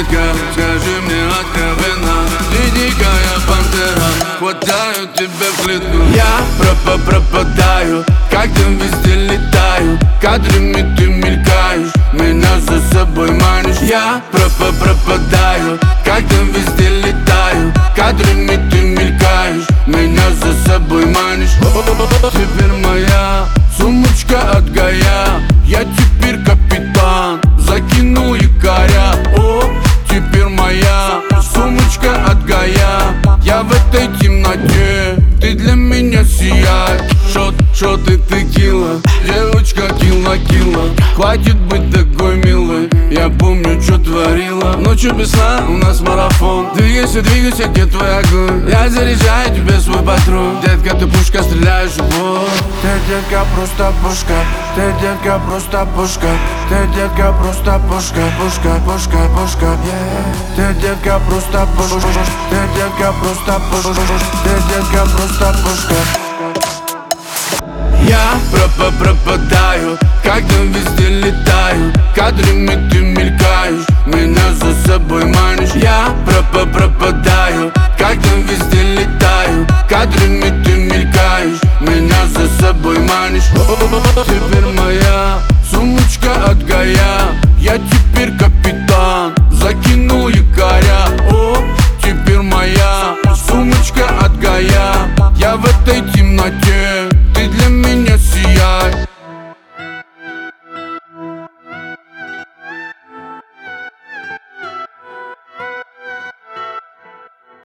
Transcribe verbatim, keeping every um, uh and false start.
детка, скажи мне откровенно, ты дикая пантера, хватаю тебя в клетку. Я пропа пропадаю, как там везде летаю, кадрами ты мелькаешь, меня за собой манишь. Я пропа пропадаю, как там везде летаю, кадрами ты мелькаешь, меня за собой манишь. Теперь моя сумочка от Гая, я теперь капитан, закинул якоря. О, теперь моя сумочка от Гая, я в этой темноте, ты для меня сияй. Шот, шот и текила, девочка килла-килла, хватит быть такой милой, я помню, что творила. Ночью без сна у нас марафон, двигайся, двигайся, где твой огонь, я заряжаю тебе свой патрон. Детка, ты пушка, стреляешь в бок. Ты, детка, просто пушка, ты, детка, просто пушка, ты, детка, просто пушка, пушка, пушка, пушка, yeah. Ты, детка, просто пушка, ты, детка, просто пушка, ты, детка, просто пушка. Я пропа пропадаю, как там везде летаю, кадрами ты мелькаешь, меня за собой манишь. Я пропа пропадаю,